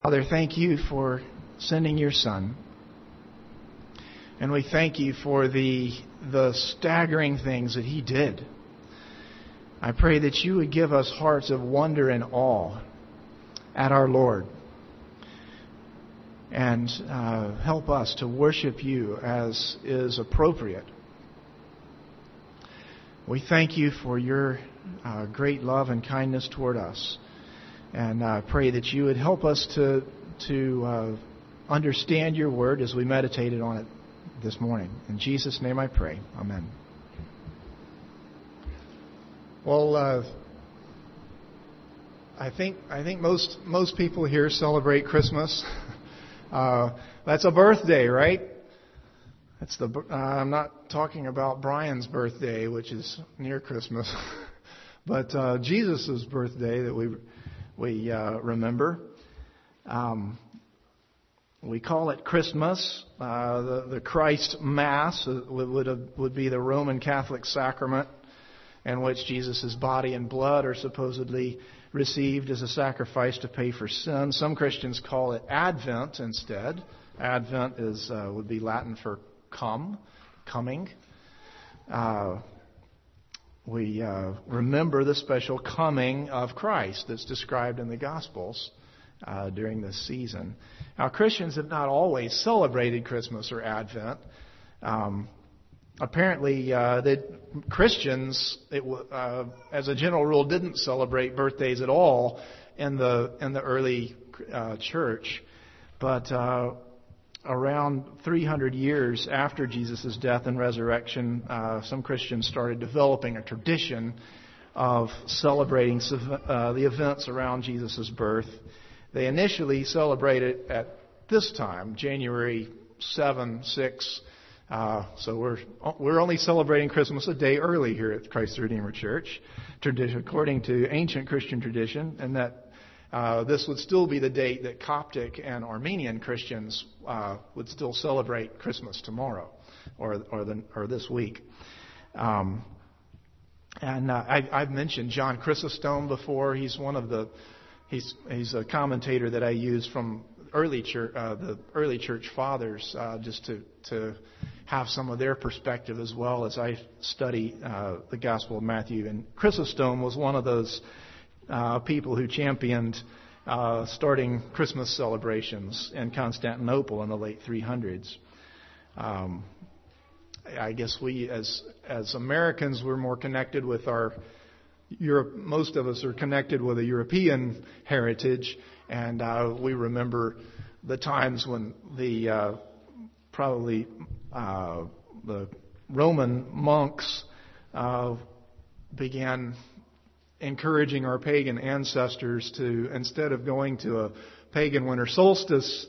Father, thank you for sending your Son. And we thank you for the staggering things that He did. I pray that you would give us hearts of wonder and awe at our Lord. And help us to worship you as is appropriate. We thank you for your great love and kindness toward us. And I pray that you would help us to understand your word as we meditated on it this morning. In Jesus' name I pray. Amen. Well, I think most people here celebrate Christmas. That's a birthday, right? I'm not talking about Brian's birthday, which is near Christmas, but Jesus' birthday that we remember. We call it Christmas. The Christ Mass would be the Roman Catholic sacrament in which Jesus' body and blood are supposedly received as a sacrifice to pay for sin. Some Christians call it Advent instead. Advent would be Latin for coming. We remember the special coming of Christ that's described in the Gospels during this season. Now, Christians have not always celebrated Christmas or Advent. Apparently, the Christians, as a general rule, didn't celebrate birthdays at all in the early church. But around 300 years after Jesus' death and resurrection, some Christians started developing a tradition of celebrating the events around Jesus' birth. They initially celebrated at this time, January 7, 6. So we're only celebrating Christmas a day early here at Christ the Redeemer Church, according to ancient Christian tradition, and that this would still be the date that Coptic and Armenian Christians would still celebrate Christmas tomorrow or this week. And I've mentioned John Chrysostom before. He's he's a commentator that I use from the early church fathers, just to have some of their perspective as well as I study the Gospel of Matthew. And Chrysostom was one of those people who championed starting Christmas celebrations in Constantinople in the late 300s. I guess we, as Americans, we're more connected with our Europe. Most of us are connected with a European heritage, and we remember the times when the Roman monks began encouraging our pagan ancestors to, instead of going to a pagan winter solstice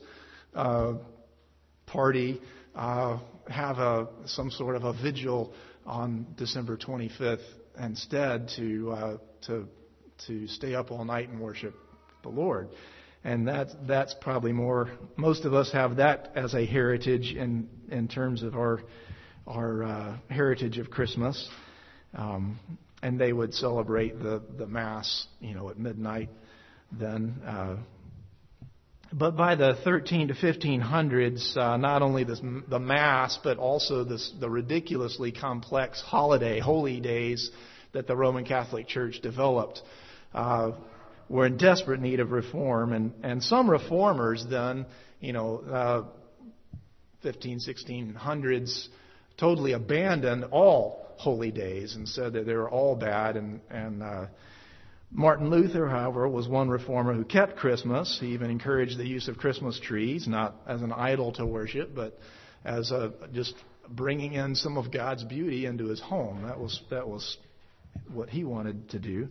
party, have some sort of a vigil on December 25th instead to stay up all night and worship the Lord. And that's probably more. Most of us have that as a heritage in terms of our heritage of Christmas. And they would celebrate the Mass, at midnight then. But by the 13 to 1500s, not only the Mass, but also the ridiculously complex holy days that the Roman Catholic Church developed were in desperate need of reform. And some reformers then, 1600s, totally abandoned all holy days and said that they were all bad. And Martin Luther, however, was one reformer who kept Christmas. He even encouraged the use of Christmas trees, not as an idol to worship, but as just bringing in some of God's beauty into his home. That was what he wanted to do.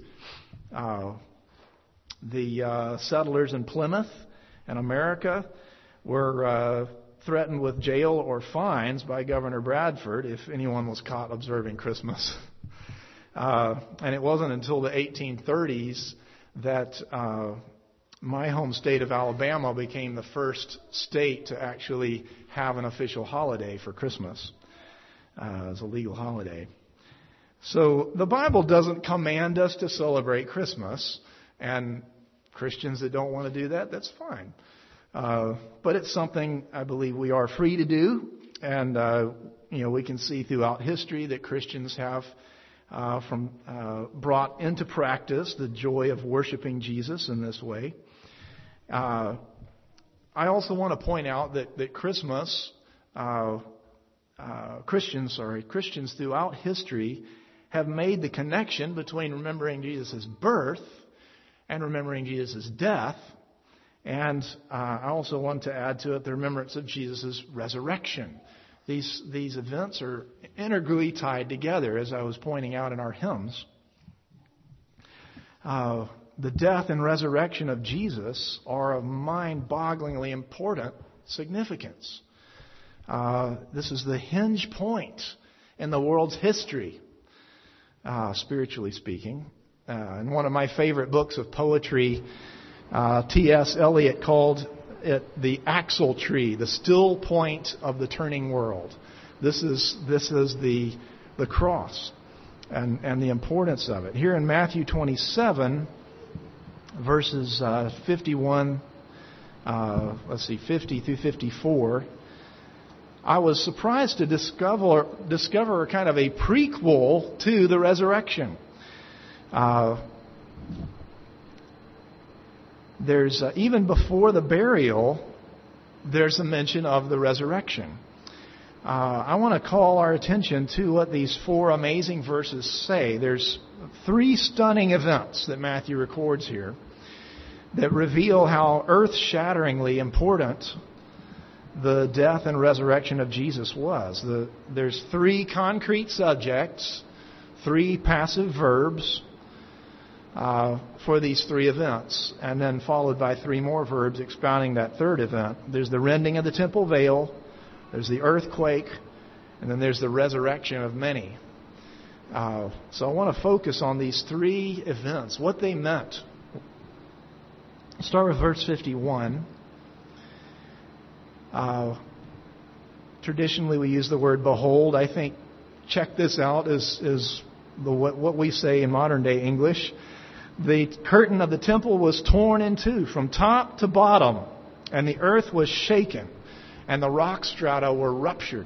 The settlers in Plymouth and America were threatened with jail or fines by Governor Bradford if anyone was caught observing Christmas. And it wasn't until the 1830s that my home state of Alabama became the first state to actually have an official holiday for Christmas as a legal holiday. So the Bible doesn't command us to celebrate Christmas, and Christians that don't want to do that, that's fine. But it's something I believe we are free to do. And, we can see throughout history that Christians have brought into practice the joy of worshiping Jesus in this way. I also want to point out that Christmas, Christians throughout history have made the connection between remembering Jesus' birth and remembering Jesus' death. And I also want to add to it the remembrance of Jesus' resurrection. These events are integrally tied together, as I was pointing out in our hymns. The death and resurrection of Jesus are of mind-bogglingly important significance. This is the hinge point in the world's history, spiritually speaking. In one of my favorite books of poetry, T.S. Eliot called it the axle tree, the still point of the turning world. This is the cross and the importance of it. Here in Matthew 27, verses 50 through 54, I was surprised to discover kind of a prequel to the resurrection. There's even before the burial, there's a mention of the resurrection. I want to call our attention to what these 4 amazing verses say. There's 3 stunning events that Matthew records here that reveal how earth-shatteringly important the death and resurrection of Jesus was. There's 3 concrete subjects, 3 passive verbs, for these 3 events, and then followed by 3 more verbs expounding that third event. There's the rending of the temple veil, there's the earthquake, and then there's the resurrection of many. So I want to focus on these 3 events, what they meant. I'll start with verse 51. Traditionally we use the word behold. I think, check this out, is what we say in modern day English. The curtain of the temple was torn in two from top to bottom, and the earth was shaken, and the rock strata were ruptured.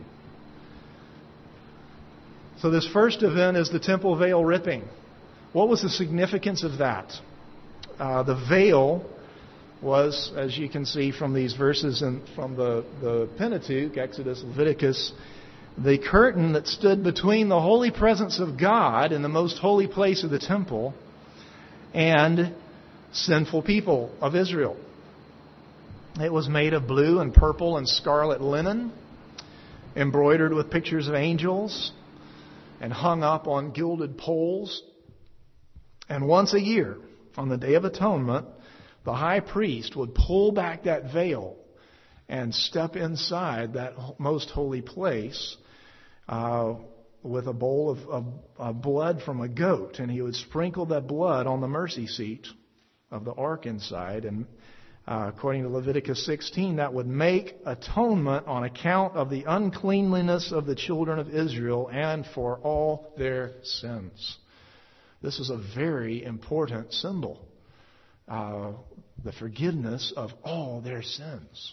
So this first event is the temple veil ripping. What was the significance of that? The veil was, as you can see from these verses and from the Pentateuch, Exodus, Leviticus, the curtain that stood between the holy presence of God in the most holy place of the temple and sinful people of Israel. It was made of blue and purple and scarlet linen, embroidered with pictures of angels, and hung up on gilded poles. And once a year, on the Day of Atonement, the high priest would pull back that veil and step inside that most holy place with a bowl of blood from a goat, and he would sprinkle that blood on the mercy seat of the ark inside. And according to Leviticus 16, that would make atonement on account of the uncleanliness of the children of Israel and for all their sins. This is a very important symbol. The forgiveness of all their sins.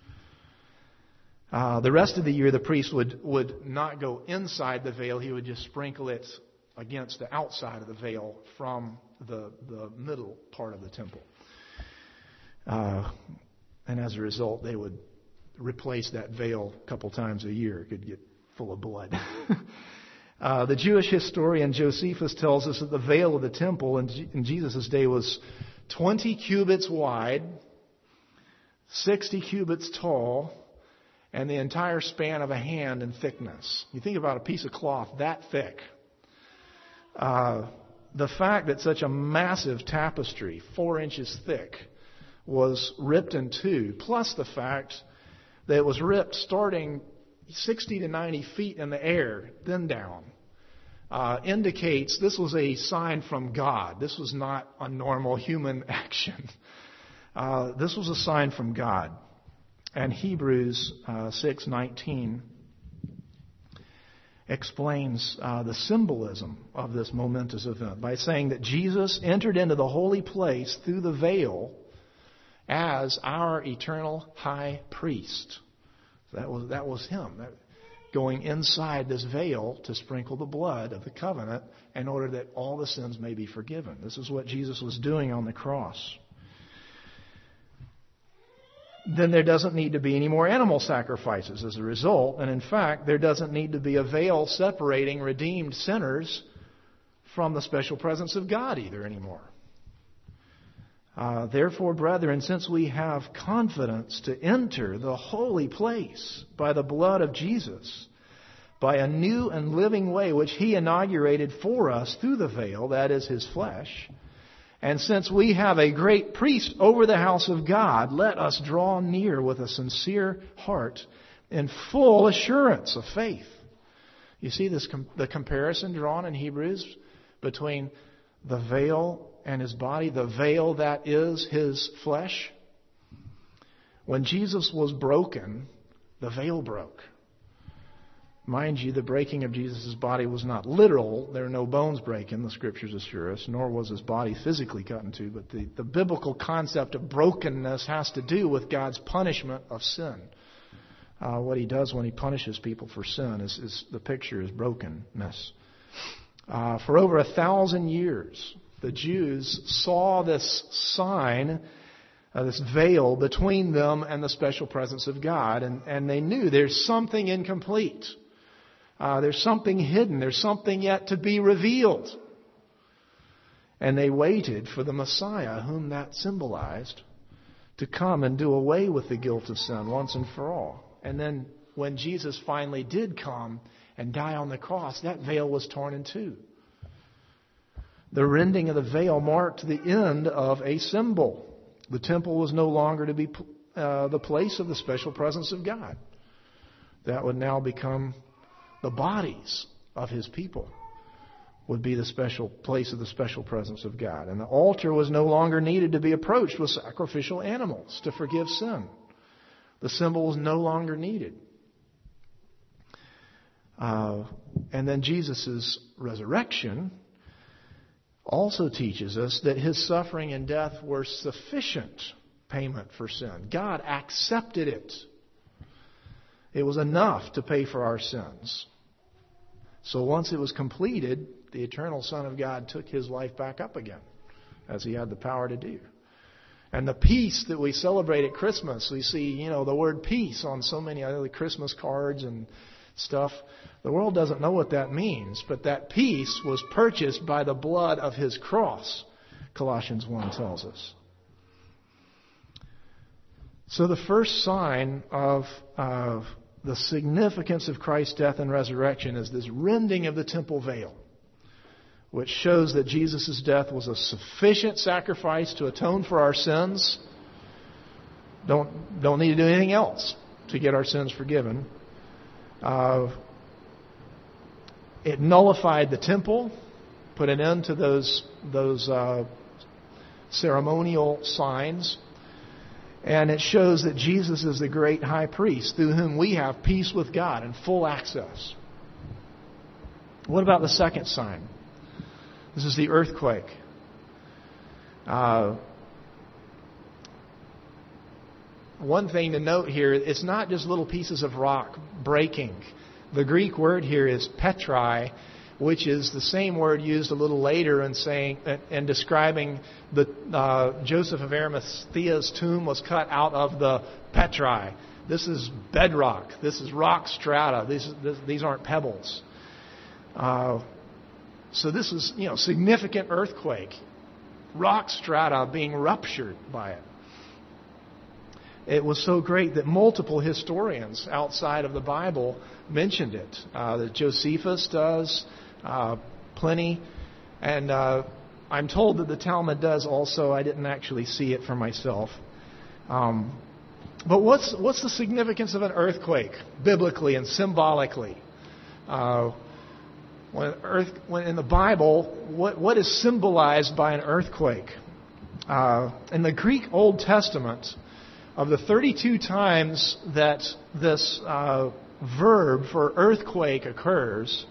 The rest of the year, the priest would not go inside the veil. He would just sprinkle it against the outside of the veil from the middle part of the temple. And as a result, they would replace that veil a couple times a year. It could get full of blood. The Jewish historian Josephus tells us that the veil of the temple in Jesus' day was 20 cubits wide, 60 cubits tall, and the entire span of a hand in thickness. You think about a piece of cloth that thick. The fact that such a massive tapestry, 4 inches thick, was ripped in two, plus the fact that it was ripped starting 60 to 90 feet in the air, then down, indicates this was a sign from God. This was not a normal human action. This was a sign from God. And Hebrews 6:19 explains the symbolism of this momentous event by saying that Jesus entered into the holy place through the veil as our eternal high priest. That was him, going inside this veil to sprinkle the blood of the covenant in order that all the sins may be forgiven. This is what Jesus was doing on the cross. Then there doesn't need to be any more animal sacrifices as a result. And in fact, there doesn't need to be a veil separating redeemed sinners from the special presence of God either anymore. Therefore, brethren, since we have confidence to enter the holy place by the blood of Jesus, by a new and living way which He inaugurated for us through the veil, that is His flesh, and since we have a great priest over the house of God, let us draw near with a sincere heart in full assurance of faith. You see the comparison drawn in Hebrews between the veil and His body, the veil that is His flesh. When Jesus was broken, the veil broke. Mind you, the breaking of Jesus' body was not literal. There are no bones breaking, the Scriptures assure us, nor was His body physically cut in two. But the biblical concept of brokenness has to do with God's punishment of sin. What He does when He punishes people for sin is the picture is brokenness. For over 1,000 years, the Jews saw this sign, this veil between them and the special presence of God, and they knew there's something incomplete. There's something hidden. There's something yet to be revealed. And they waited for the Messiah, whom that symbolized, to come and do away with the guilt of sin once and for all. And then when Jesus finally did come and die on the cross, that veil was torn in two. The rending of the veil marked the end of a symbol. The temple was no longer to be the place of the special presence of God. That would now become the bodies of His people would be the special place of the special presence of God. And the altar was no longer needed to be approached with sacrificial animals to forgive sin. The symbol was no longer needed. And then Jesus' resurrection also teaches us that His suffering and death were sufficient payment for sin. God accepted it. It was enough to pay for our sins. So once it was completed, the eternal Son of God took His life back up again, as He had the power to do. And the peace that we celebrate at Christmas, we see, the word peace on so many other Christmas cards and stuff. The world doesn't know what that means, but that peace was purchased by the blood of His cross, Colossians 1 tells us. So the first sign of the significance of Christ's death and resurrection is this rending of the temple veil, which shows that Jesus' death was a sufficient sacrifice to atone for our sins. Don't need to do anything else to get our sins forgiven. It nullified the temple, put an end to those ceremonial signs. And it shows that Jesus is the great high priest through whom we have peace with God and full access. What about the second sign? This is the earthquake. One thing to note here, it's not just little pieces of rock breaking. The Greek word here is petrai, which is the same word used a little later in describing the Joseph of Arimathea's tomb was cut out of the petrai. This is bedrock. This is rock strata. These aren't pebbles. So this is significant earthquake. Rock strata being ruptured by it. It was so great that multiple historians outside of the Bible mentioned it. That Josephus does, Pliny, and I'm told that the Talmud does also. I didn't actually see it for myself. But what's the significance of an earthquake biblically and symbolically? When in the Bible, what is symbolized by an earthquake? In the Greek Old Testament, of the 32 times that this verb for earthquake occurs,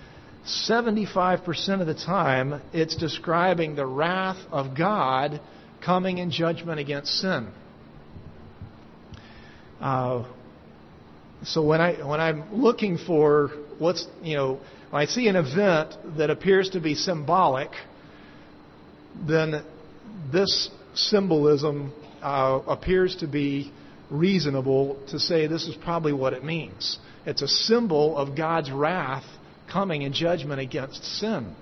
75% of the time it's describing the wrath of God coming in judgment against sin. So when I'm looking for when I see an event that appears to be symbolic, then this symbolism appears to be reasonable to say this is probably what it means. It's a symbol of God's wrath coming in judgment against sin.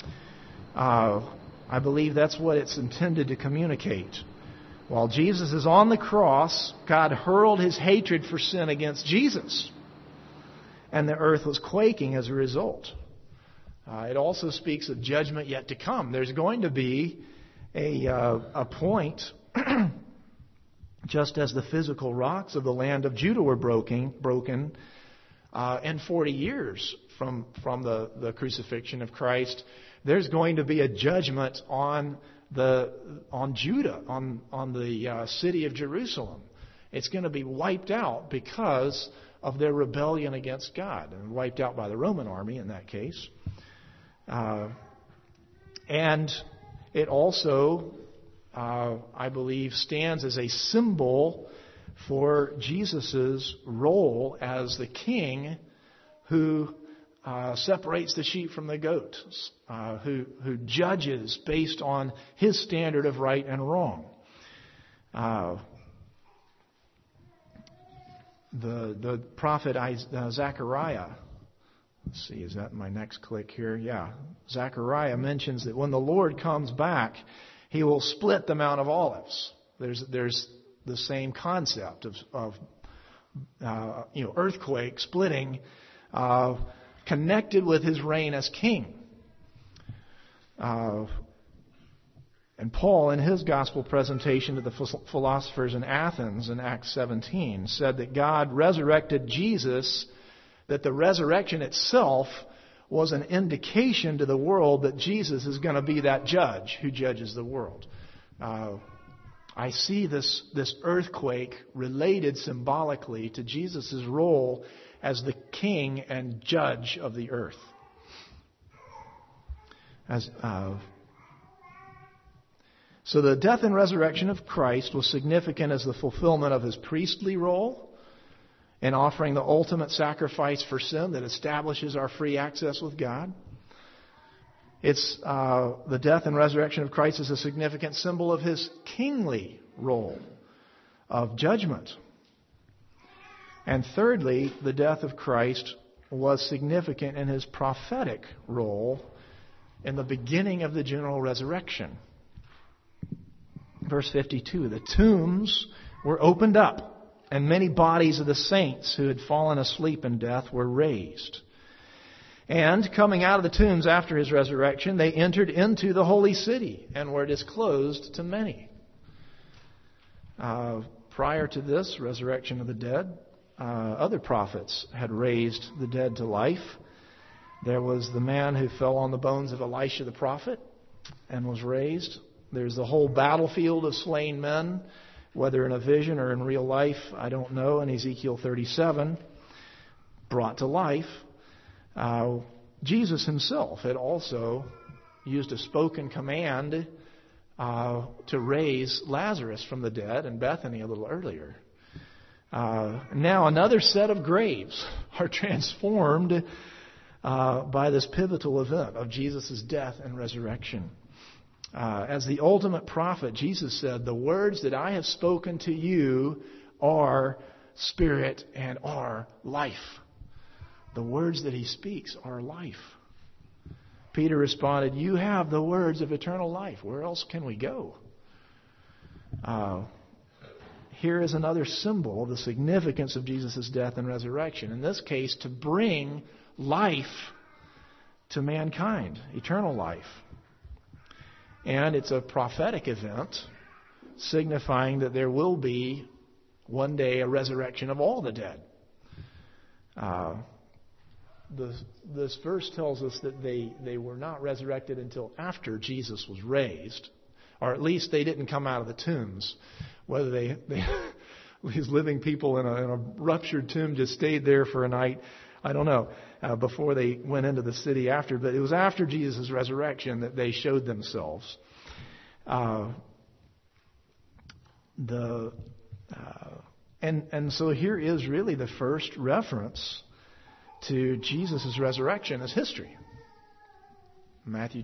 I believe that's what it's intended to communicate. While Jesus is on the cross, God hurled His hatred for sin against Jesus, and the earth was quaking as a result. It also speaks of judgment yet to come. There's going to be a point, just as the physical rocks of the land of Judah were broken in 40 years from the crucifixion of Christ. There's going to be a judgment on Judah, on the city of Jerusalem. It's going to be wiped out because of their rebellion against God, and wiped out by the Roman army in that case. And it also, I believe, stands as a symbol for Jesus' role as the king who separates the sheep from the goats, who judges based on His standard of right and wrong. The prophet Zechariah, let's see, is that my next click here? Yeah. Zechariah mentions that when the Lord comes back, He will split the Mount of Olives. There's the same concept of earthquake splitting, connected with His reign as king. And Paul, in his gospel presentation to the philosophers in Athens in Acts 17, said that God resurrected Jesus, that the resurrection itself was an indication to the world that Jesus is going to be that judge who judges the world. I see this earthquake related symbolically to Jesus' role as the king and judge of the earth. So the death and resurrection of Christ was significant as the fulfillment of His priestly role in offering the ultimate sacrifice for sin that establishes our free access with God. It's the death and resurrection of Christ is a significant symbol of His kingly role of judgment. And thirdly, the death of Christ was significant in His prophetic role in the beginning of the general resurrection. Verse 52, the tombs were opened up, and many bodies of the saints who had fallen asleep in death were raised. And coming out of the tombs after His resurrection, they entered into the holy city and were disclosed to many. Prior to this resurrection of the dead, other prophets had raised the dead to life. There was the man who fell on the bones of Elisha the prophet and was raised. There's the whole battlefield of slain men, whether in a vision or in real life, I don't know, in Ezekiel 37, brought to life. Jesus Himself had also used a spoken command to raise Lazarus from the dead in Bethany a little earlier. Now another set of graves are transformed by this pivotal event of Jesus' death and resurrection. As the ultimate prophet, Jesus said, the words that I have spoken to you are spirit and are life. The words that He speaks are life. Peter responded, you have the words of eternal life. Where else can we go? Here is another symbol of the significance of Jesus' death and resurrection. In this case, to bring life to mankind, eternal life. And it's a prophetic event signifying that there will be one day a resurrection of all the dead. This verse tells us that they were not resurrected until after Jesus was raised, or at least they didn't come out of the tombs. Whether these living people in a ruptured tomb just stayed there for a night. I don't know, before they went into the city after. But it was after Jesus' resurrection that they showed themselves. And so here is really the first reference to Jesus' resurrection as history. Matthew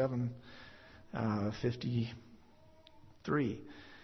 27:53.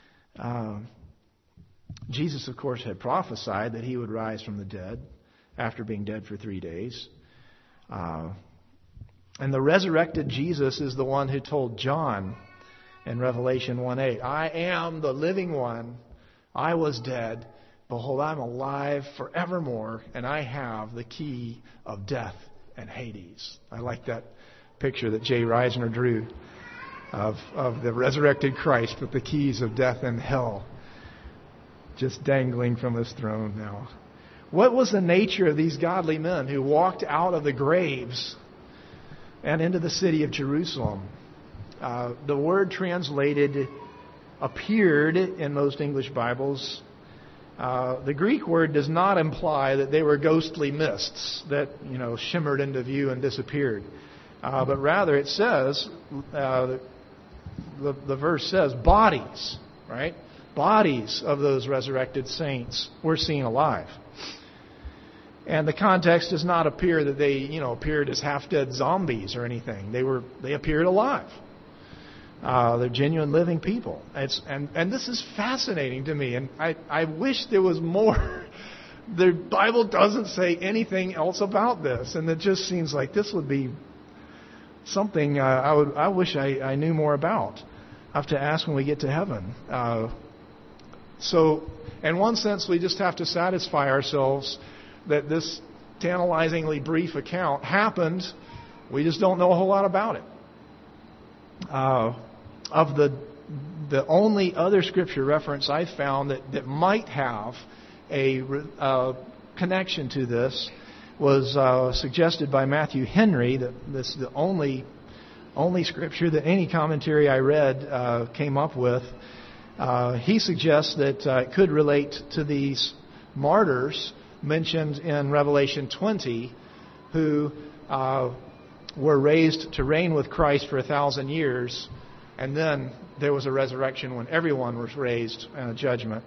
Jesus, of course, had prophesied that he would rise from the dead after being dead for 3 days. And the resurrected Jesus is the one who told John in Revelation 1:8, I am the living one. I was dead. Behold, I'm alive forevermore, and I have the key of death and Hades. I like that picture that Jay Reisner drew of the resurrected Christ with the keys of death and hell just dangling from his throne now. What was the nature of these godly men who walked out of the graves and into the city of Jerusalem? The word translated appeared in most English Bibles. The Greek word does not imply that they were ghostly mists that, shimmered into view and disappeared. But rather it says, the verse says, bodies, right? Bodies of those resurrected saints were seen alive. And the context does not appear that they, appeared as half-dead zombies or anything. They appeared alive. They're genuine living people. And this is fascinating to me. And I wish there was more. The Bible doesn't say anything else about this. And it just seems like this would be something I wish I knew more about. I have to ask when we get to heaven. So, in one sense, we just have to satisfy ourselves that this tantalizingly brief account happened. We just don't know a whole lot about it. Of the only other scripture reference I found that might have a connection to this was suggested by Matthew Henry. That's the only scripture that any commentary I read came up with. He suggests that it could relate to these martyrs mentioned in Revelation 20, who were raised to reign with Christ for 1,000 years, and then there was a resurrection when everyone was raised in a judgment.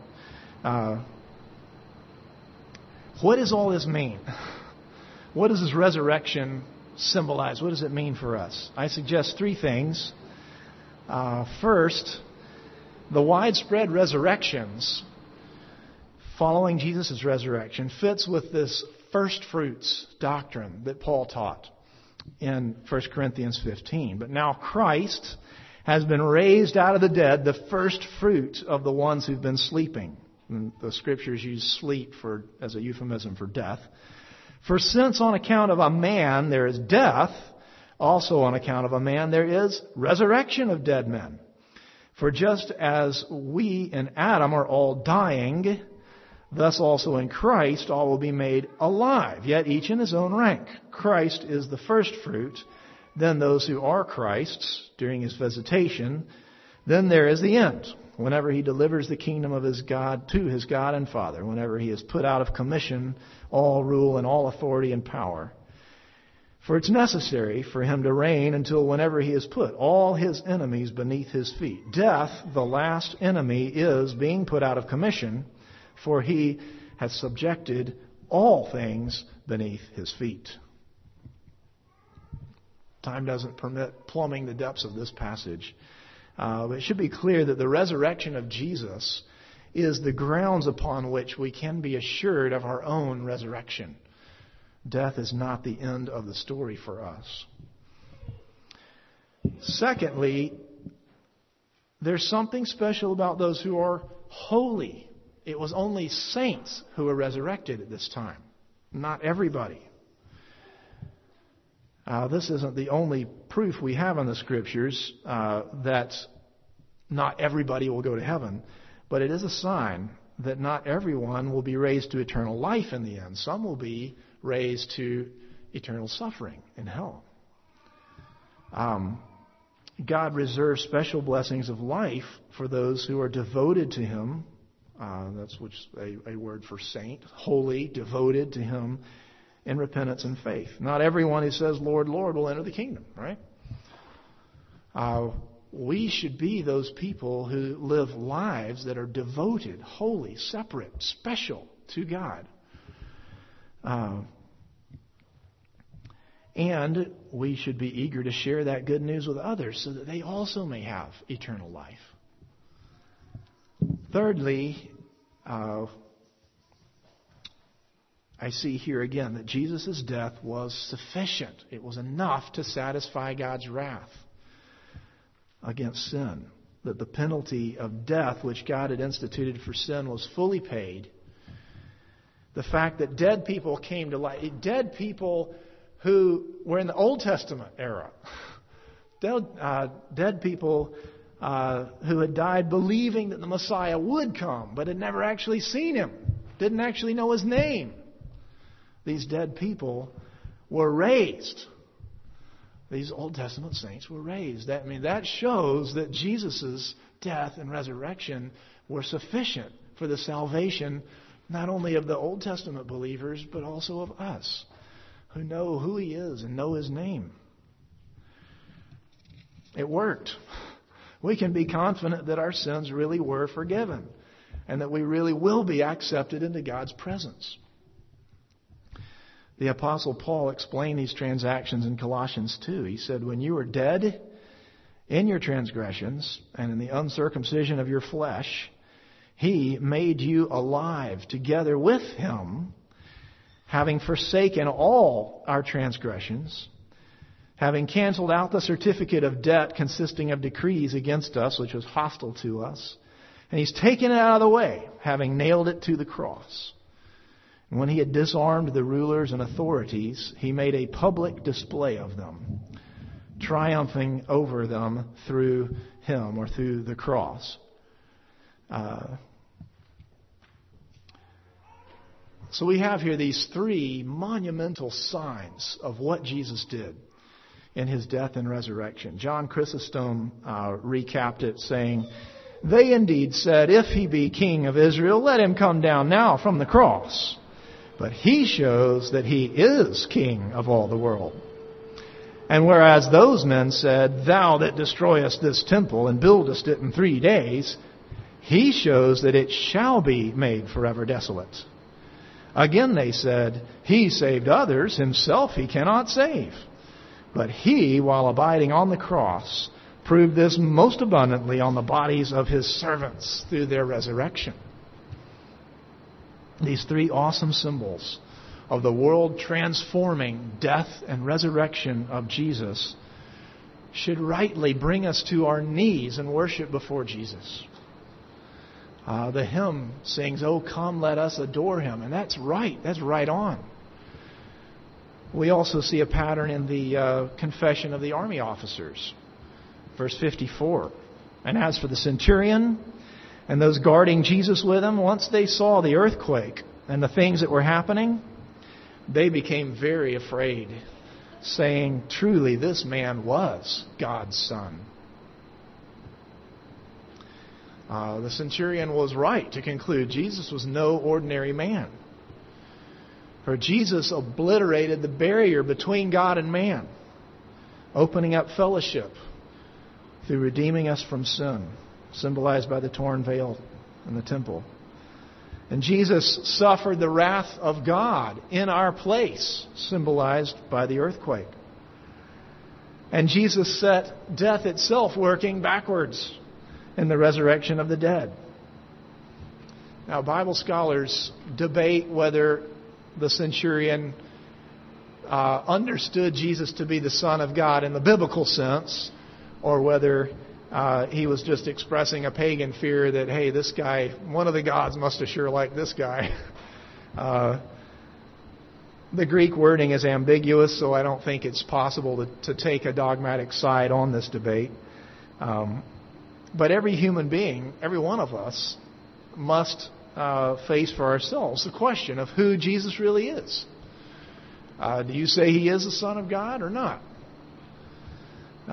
What does all this mean? What does this resurrection symbolize? What does it mean for us? I suggest 3 things. First, the widespread resurrections following Jesus' resurrection fits with this first fruits doctrine that Paul taught in 1 Corinthians 15. But now Christ has been raised out of the dead, the first fruit of the ones who've been sleeping. And the Scriptures use sleep as a euphemism for death. For since on account of a man there is death, also on account of a man there is resurrection of dead men. For just as we in Adam are all dying, thus also in Christ all will be made alive, yet each in his own rank. Christ is the first fruit, then those who are Christ's during his visitation. Then there is the end, whenever he delivers the kingdom of his God to his God and Father, whenever he has put out of commission all rule and all authority and power. For it's necessary for him to reign until whenever he has put all his enemies beneath his feet. Death, the last enemy, is being put out of commission, for he has subjected all things beneath his feet. Time doesn't permit plumbing the depths of this passage. But it should be clear that the resurrection of Jesus is the grounds upon which we can be assured of our own resurrection. Death is not the end of the story for us. Secondly, there's something special about those who are holy. It was only saints who were resurrected at this time, not everybody. This isn't the only proof we have in the Scriptures that not everybody will go to heaven, but it is a sign that not everyone will be raised to eternal life in the end. Some will be raised to eternal suffering in hell. God reserves special blessings of life for those who are devoted to Him That's a word for saint, holy, devoted to Him in repentance and faith. Not everyone who says, Lord, Lord, will enter the kingdom, right? We should be those people who live lives that are devoted, holy, separate, special to God. And we should be eager to share that good news with others so that they also may have eternal life. Thirdly, I see here again that Jesus' death was sufficient. It was enough to satisfy God's wrath against sin. That the penalty of death which God had instituted for sin was fully paid. The fact that dead people came to life, dead people who were in the Old Testament era, dead people who had died believing that the Messiah would come, but had never actually seen Him, didn't actually know His name. These dead people were raised. These Old Testament saints were raised. That shows that Jesus' death and resurrection were sufficient for the salvation not only of the Old Testament believers, but also of us who know who He is and know His name. It worked. We can be confident that our sins really were forgiven and that we really will be accepted into God's presence. The Apostle Paul explained these transactions in Colossians 2. He said, when you were dead in your transgressions and in the uncircumcision of your flesh, He made you alive together with Him, having forsaken all our transgressions, having canceled out the certificate of debt consisting of decrees against us, which was hostile to us, and He's taken it out of the way, having nailed it to the cross. And when He had disarmed the rulers and authorities, He made a public display of them, triumphing over them through Him, or through the cross. So we have here these three monumental signs of what Jesus did in His death and resurrection. John Chrysostom recapped it, saying, they indeed said, if He be King of Israel, let Him come down now from the cross. But He shows that He is King of all the world. And whereas those men said, thou that destroyest this temple and buildest it in 3 days, He shows that it shall be made forever desolate. Again they said, He saved others, Himself He cannot save. But He, while abiding on the cross, proved this most abundantly on the bodies of His servants through their resurrection. These three awesome symbols of the world transforming death and resurrection of Jesus should rightly bring us to our knees and worship before Jesus. The hymn sings, "Oh, come, let us adore Him." And that's right. That's right on. We also see a pattern in the confession of the army officers. Verse 54. And as for the centurion and those guarding Jesus with him, once they saw the earthquake and the things that were happening, they became very afraid, saying, truly, this man was God's Son. The centurion was right to conclude Jesus was no ordinary man. For Jesus obliterated the barrier between God and man, opening up fellowship through redeeming us from sin, symbolized by the torn veil in the temple. And Jesus suffered the wrath of God in our place, symbolized by the earthquake. And Jesus set death itself working backwards in the resurrection of the dead. Now, Bible scholars debate whether the centurion understood Jesus to be the Son of God in the biblical sense, or whether he was just expressing a pagan fear that, hey, this guy, one of the gods must have sure liked this guy. The Greek wording is ambiguous, so I don't think it's possible to take a dogmatic side on this debate. But every human being, every one of us, must face for ourselves the question of who Jesus really is. Do you say He is the Son of God or not?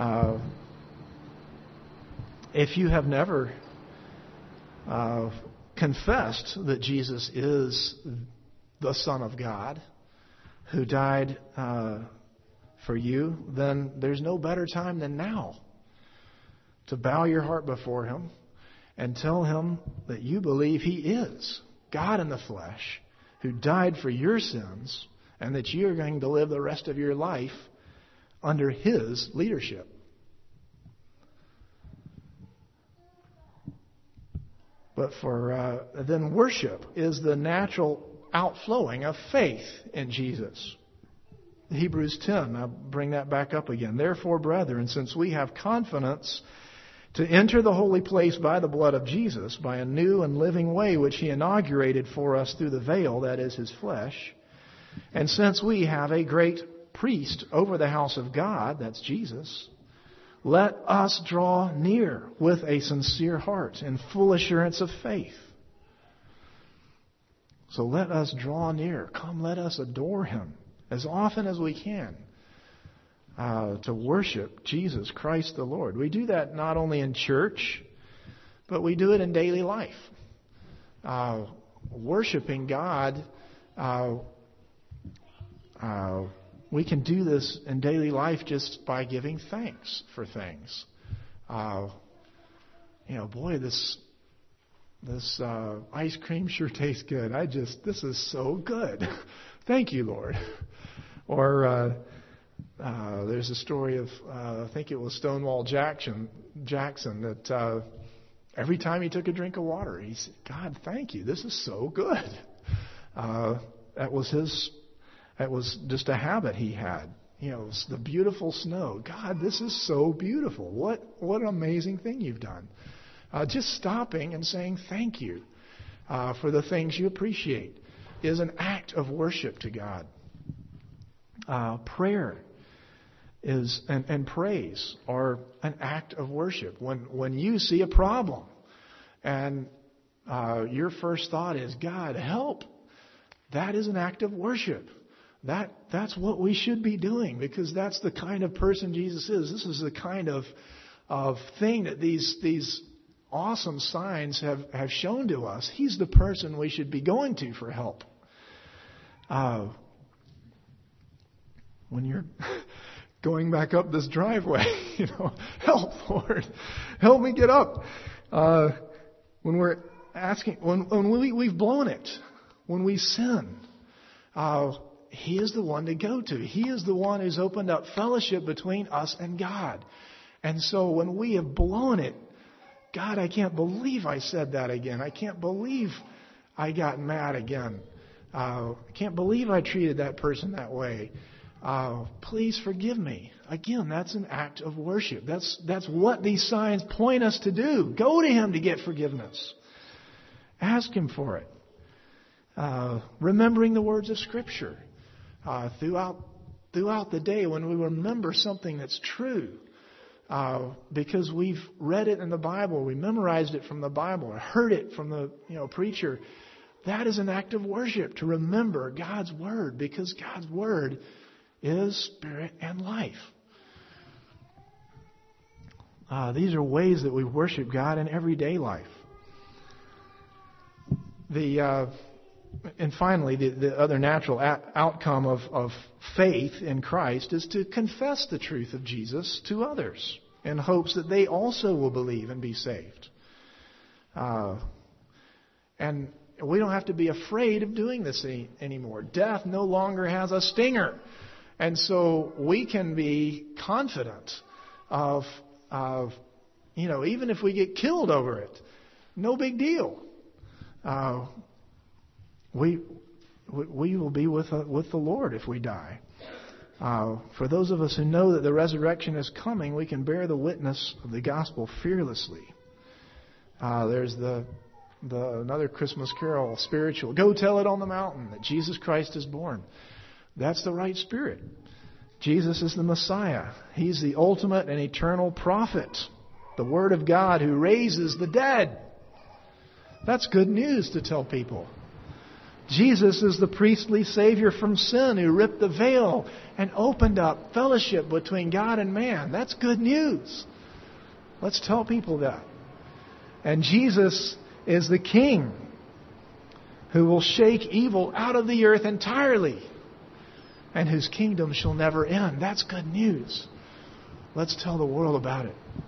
If you have never confessed that Jesus is the Son of God who died for you, then there's no better time than now to bow your heart before Him and tell Him that you believe He is God in the flesh who died for your sins, and that you are going to live the rest of your life under His leadership. But then worship is the natural outflowing of faith in Jesus. Hebrews 10, I'll bring that back up again. Therefore, brethren, since we have confidence to enter the holy place by the blood of Jesus, by a new and living way which He inaugurated for us through the veil, that is His flesh, and since we have a great priest over the house of God, that's Jesus, let us draw near with a sincere heart and full assurance of faith. So let us draw near. Come, let us adore Him as often as we can to worship Jesus Christ the Lord. We do that not only in church, but we do it in daily life. Worshiping God, we can do this in daily life just by giving thanks for things. Boy, this ice cream sure tastes good. This is so good. Thank you, Lord. Or there's a story of, I think it was Stonewall Jackson, that every time he took a drink of water, he said, God, thank you. This is so good. That was just a habit he had. The beautiful snow. God, this is so beautiful. What an amazing thing you've done. Just stopping and saying thank you for the things you appreciate is an act of worship to God. Prayer is and praise are an act of worship. When you see a problem and your first thought is, God, help, that is an act of worship. That's what we should be doing, because that's the kind of person Jesus is. This is the kind of thing that these awesome signs have shown to us. He's the person we should be going to for help. When you're going back up this driveway, help, Lord, help me get up. When we're asking, when we've blown it, when we sin, He is the one to go to. He is the one who's opened up fellowship between us and God. And so when we have blown it, God, I can't believe I said that again. I can't believe I got mad again. I can't believe I treated that person that way. Please forgive me. Again, that's an act of worship. That's what these signs point us to do. Go to Him to get forgiveness. Ask Him for it. Remembering the words of Scripture. Throughout the day, when we remember something that's true, because we've read it in the Bible, we memorized it from the Bible, or heard it from the preacher, that is an act of worship, to remember God's Word, because God's Word is spirit and life. These are ways that we worship God in everyday life. And finally, the other natural outcome of faith in Christ is to confess the truth of Jesus to others in hopes that they also will believe and be saved. And we don't have to be afraid of doing this anymore. Death no longer has a stinger. And so we can be confident of even if we get killed over it, no big deal. We will be with the Lord if we die. For those of us who know that the resurrection is coming, we can bear the witness of the gospel fearlessly. There's another Christmas carol, spiritual. Go tell it on the mountain that Jesus Christ is born. That's the right spirit. Jesus is the Messiah. He's the ultimate and eternal prophet, the Word of God who raises the dead. That's good news to tell people. Jesus is the priestly Savior from sin who ripped the veil and opened up fellowship between God and man. That's good news. Let's tell people that. And Jesus is the King who will shake evil out of the earth entirely and whose kingdom shall never end. That's good news. Let's tell the world about it.